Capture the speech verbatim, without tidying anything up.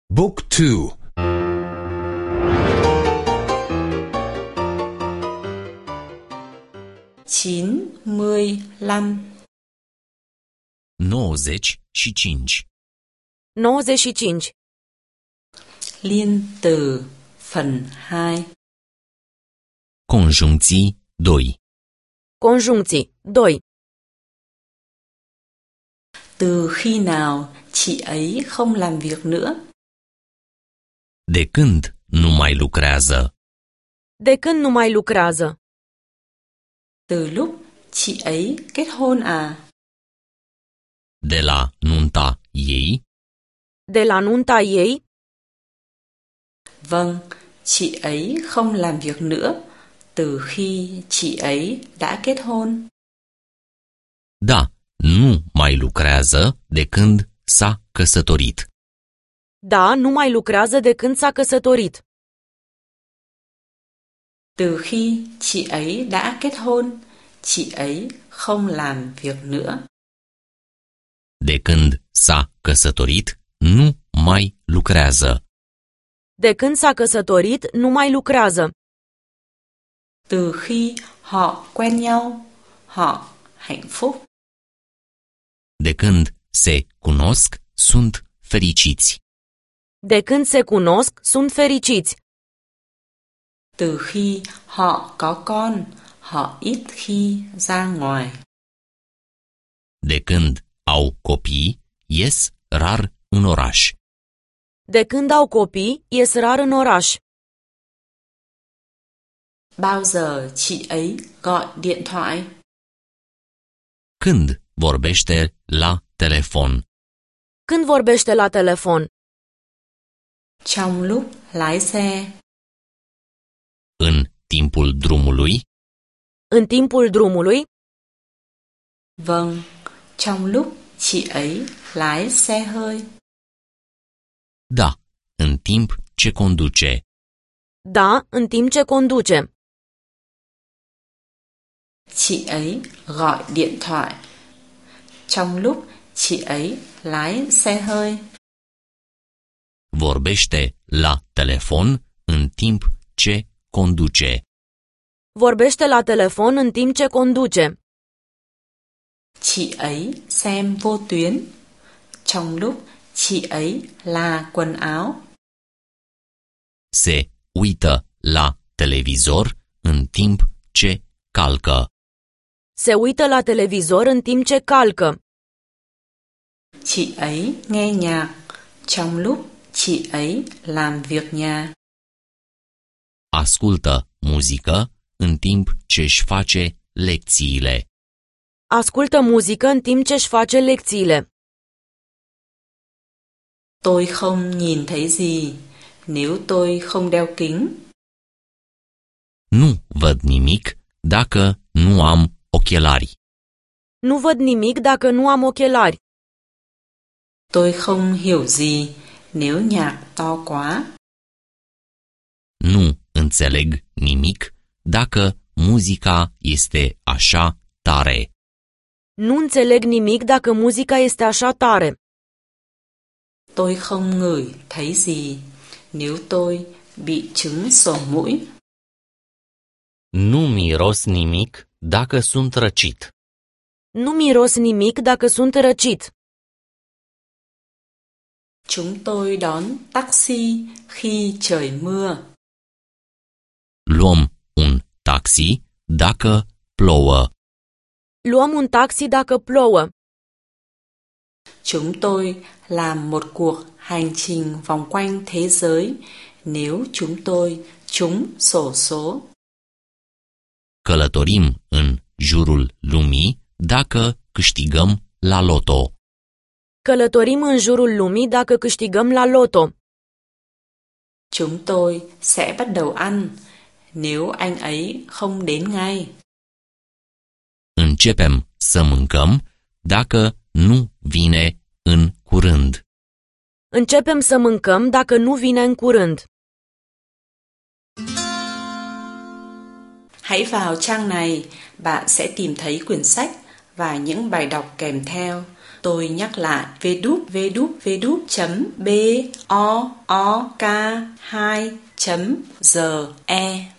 Book two. chín mươi lăm. nouăzeci și cinci. nouăzeci și cinci. Liên từ phần hai. Conjuncții doi. Conjuncții doi. Từ khi nào chị ấy không làm việc nữa? De când nu mai lucrează? De când nu mai lucrează? Từ lúc chị ấy kết hôn à? De la nunta ei? De la nunta ei? Vâng, chị ấy không làm việc nữa từ khi chị ấy đã kết hôn. Da, nu mai lucrează de când s-a căsătorit. Da, nu mai lucrează de când s-a căsătorit. Từ khi chị ấy đã kết hôn, chị ấy không làm việc nữa. De când s-a căsătorit, nu mai lucrează. De când s-a căsătorit, nu mai lucrează. Từ khi họ quen nhau, họ hạnh phúc. De când se cunosc, sunt fericiți. De când se cunosc, sunt fericiți. Từ khi họ có con, họ ít khi ra ngoài. De când au copii, ies rar în oraș. De când au copii, ies rar în oraș. Bao giờ chị ấy gọi điện thoại? Când vorbește la telefon? Când vorbește la telefon? Trong lúc lái xe. În timpul drumului? În timpul drumului? Vâng, trong lúc chị ấy lái xe hơi. Da, în timp ce conduce. Da, în timp ce conduce. Chị ấy gọi điện thoại trong lúc chị ấy lái xe hơi. Vorbește la telefon în timp ce conduce. Vorbește la telefon în timp ce conduce. Chị ấy xem vô tuyến trong lúc chị ấy là quần áo. Se uită la televizor în timp ce calcă. Se uită la televizor în timp ce calcă. Chị ấy nghe nhạc trong lúc chị ấy làm việc nhà. Ascultă muzică în timp ce își face lecțiile. Ascultă muzică în timp ce își face lecțiile. Tôi không nhìn thấy gì nếu tôi không đeo kính. Nu văd nimic dacă nu am ochelari. Nu văd nimic dacă nu am ochelari. Tôi không hiểu gì nếu nhạc to quá. Nu înțeleg nimic dacă muzica este așa tare. Nu înțeleg nimic dacă muzica este așa tare. Tôi không ngửi thấy gì nếu tôi bị chứng sổ mũi. Nu miros nimic dacă sunt răcit. Nu miros nimic dacă sunt răcit. Chúng tôi đón taxi khi trời mưa. Luăm un taxi dacă plouă. Luăm un taxi dacă plouă. Chúng tôi làm một cuộc hành trình vòng quanh thế giới nếu chúng tôi trúng xổ số. Călătorim în jurul lumii dacă câștigăm la loto. Călătorim în jurul lumii dacă câștigăm la loto. Chúng tôi sẽ bắt đầu ăn nếu anh ấy không đến ngay. Începem să mâncăm dacă nu vine în curând. Începem să mâncăm dacă nu vine în curând. Hãy vào trang này, bạn sẽ tìm thấy quyển sách và những bài đọc kèm theo. Tôi nhắc lại vê đúp vê đúp vê đúp chấm b o o k hai chấm g e